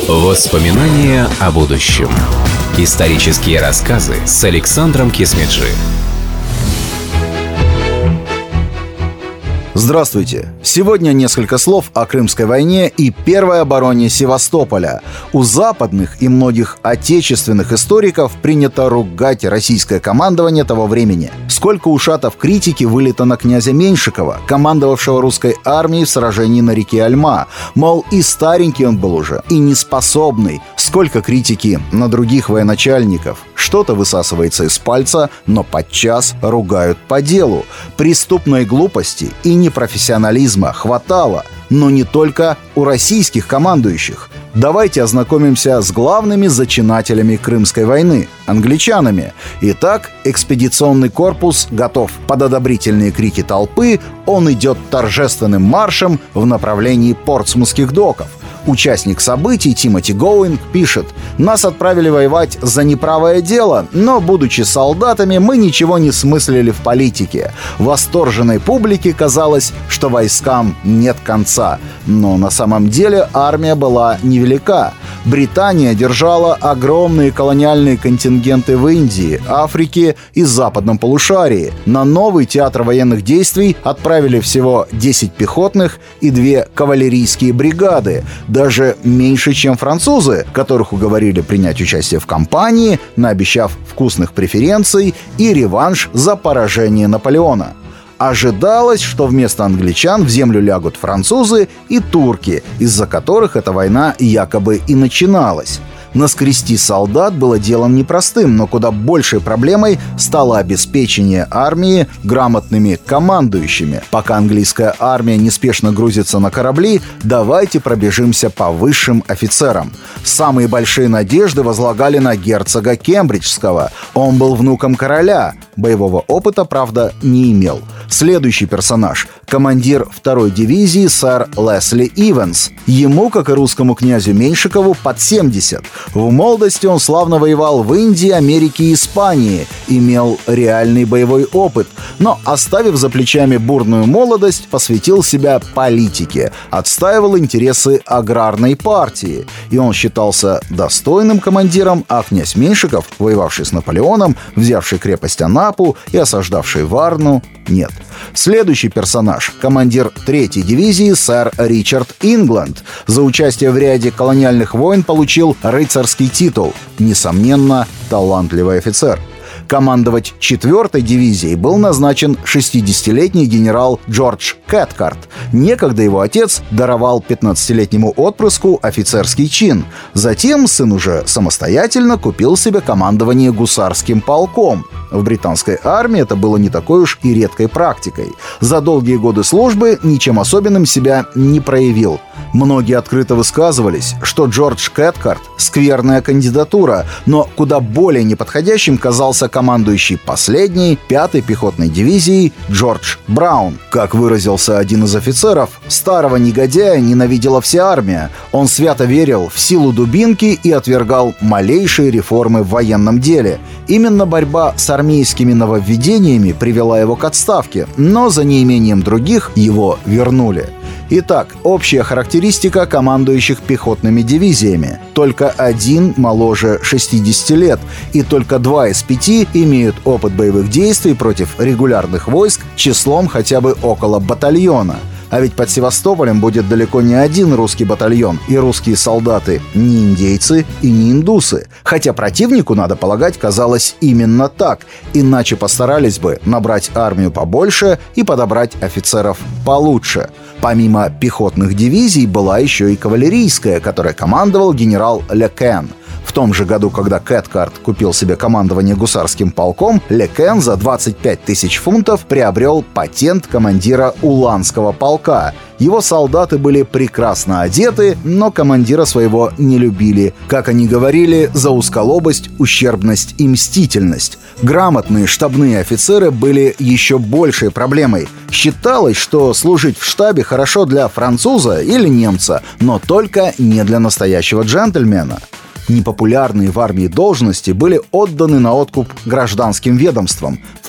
Воспоминания о будущем. Исторические рассказы с Александром Кисмеджи. Здравствуйте! Сегодня несколько слов о Крымской войне и первой обороне Севастополя. У западных и многих отечественных историков принято ругать российское командование того времени. Сколько ушатов критики вылито на князя Меньшикова, командовавшего русской армией в сражении на реке Альма. Мол, и старенький он был уже, и неспособный. Сколько критики на других военачальников. Что-то высасывается из пальца, но подчас ругают по делу. Преступной глупости и непрофессионализма хватало, но не только у российских командующих. Давайте ознакомимся с главными зачинателями Крымской войны – англичанами. Итак, экспедиционный корпус готов. Под одобрительные крики толпы он идет торжественным маршем в направлении Портсмутских доков. Участник событий Тимоти Гоуинг пишет: «Нас отправили воевать за неправое дело, но, будучи солдатами, мы ничего не смыслили в политике. Восторженной публике казалось, что войскам нет конца. Но на самом деле армия была невелика. Британия держала огромные колониальные контингенты в Индии, Африке и западном полушарии. На новый театр военных действий отправили всего 10 пехотных и 2 кавалерийские бригады. Даже меньше, чем французы, которых уговорили принять участие в кампании, наобещав вкусных преференций и реванш за поражение Наполеона. Ожидалось, что вместо англичан в землю лягут французы и турки, из-за которых эта война якобы и начиналась. Наскрести солдат было делом непростым, но куда большей проблемой стало обеспечение армии грамотными командующими. Пока английская армия неспешно грузится на корабли, давайте пробежимся по высшим офицерам. Самые большие надежды возлагали на герцога Кембриджского. Он был внуком короля. Боевого опыта, правда, не имел. Следующий персонаж – командир 2-й дивизии сэр Лесли Иванс. Ему, как и русскому князю Меньшикову, под 70. В молодости он славно воевал в Индии, Америке и Испании, имел реальный боевой опыт, но, оставив за плечами бурную молодость, посвятил себя политике, отстаивал интересы аграрной партии. И он считался достойным командиром, а князь Меньшиков, воевавший с Наполеоном, взявший крепость Анапу и осаждавший Варну, нет. Следующий персонаж – командир 3-й дивизии сэр Ричард Ингланд. За участие в ряде колониальных войн получил рыцарский титул. Несомненно, талантливый офицер. Командовать 4-й дивизией был назначен 60-летний генерал Джордж Кэткарт. Некогда его отец даровал 15-летнему отпрыску офицерский чин. Затем сын уже самостоятельно купил себе командование гусарским полком. В британской армии это было не такой уж и редкой практикой. За долгие годы службы ничем особенным себя не проявил. Многие открыто высказывались, что Джордж Кэткарт – скверная кандидатура, но куда более неподходящим казался командующий последней 5-й пехотной дивизией Джордж Браун. Как выразился один из офицеров, старого негодяя ненавидела вся армия. Он свято верил в силу дубинки и отвергал малейшие реформы в военном деле. Именно борьба с армейскими нововведениями привела его к отставке, но за неимением других его вернули. Итак, общая характеристика командующих пехотными дивизиями. Только один моложе 60 лет, и только 2 из 5 имеют опыт боевых действий против регулярных войск числом хотя бы около батальона. А ведь под Севастополем будет далеко не один русский батальон, и русские солдаты не индейцы и не индусы. Хотя противнику, надо полагать, казалось именно так. Иначе постарались бы набрать армию побольше и подобрать офицеров получше. Помимо пехотных дивизий была еще и кавалерийская, которой командовал генерал Лекен. В том же году, когда Кэткарт купил себе командование гусарским полком, Лекен за 25 тысяч фунтов приобрел патент командира Уланского полка. Его солдаты были прекрасно одеты, но командира своего не любили. Как они говорили, за узколобость, ущербность и мстительность. Грамотные штабные офицеры были еще большей проблемой. Считалось, что служить в штабе хорошо для француза или немца, но только не для настоящего джентльмена. Непопулярные в армии должности были отданы на откуп гражданским ведомствам. В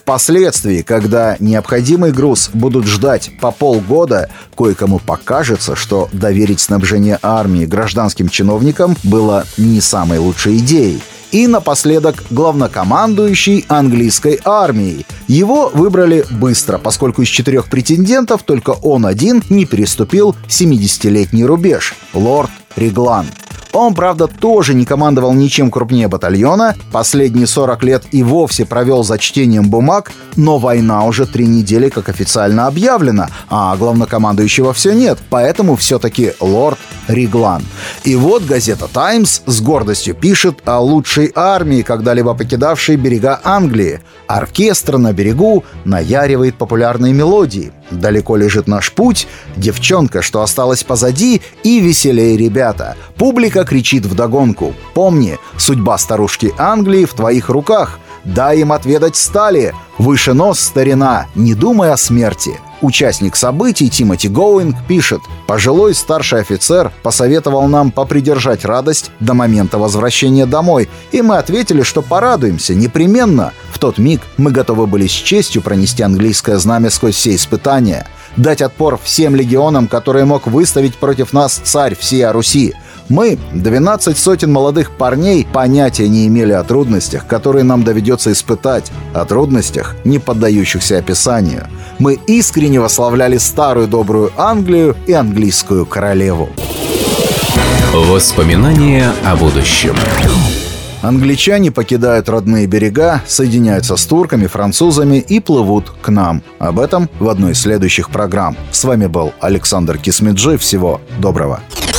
Впоследствии, когда необходимый груз будут ждать по полгода, кое-кому покажется, что доверить снабжение армии гражданским чиновникам было не самой лучшей идеей. И напоследок главнокомандующий английской армией. Его выбрали быстро, поскольку из 4 претендентов только он один не переступил 70-летний рубеж – лорд Реглан. Он, правда, тоже не командовал ничем крупнее батальона, последние 40 лет и вовсе провел за чтением бумаг, но война уже 3 недели как официально объявлена, а главнокомандующего все нет, поэтому все-таки лорд Реглан. И вот газета «Таймс» с гордостью пишет о лучшей армии, когда-либо покидавшей берега Англии. Оркестр на берегу наяривает популярные мелодии. Далеко лежит наш путь, девчонка, что осталась позади, и веселее ребята. Публика кричит вдогонку: «Помни, судьба старушки Англии в твоих руках. Дай им отведать стали. Выше нос, старина, не думай о смерти». Участник событий Тимоти Гоуинг пишет: «Пожилой старший офицер посоветовал нам попридержать радость до момента возвращения домой, и мы ответили, что порадуемся непременно. В тот миг мы готовы были с честью пронести английское знамя сквозь все испытания, дать отпор всем легионам, которые мог выставить против нас царь всея Руси. Мы, 12 сотен молодых парней, понятия не имели о трудностях, которые нам доведется испытать, о трудностях, не поддающихся описанию. Мы искренне восславляли старую добрую Англию и английскую королеву». Воспоминания о будущем. Англичане покидают родные берега, соединяются с турками, французами и плывут к нам. Об этом в одной из следующих программ. С вами был Александр Кисмеджи. Всего доброго.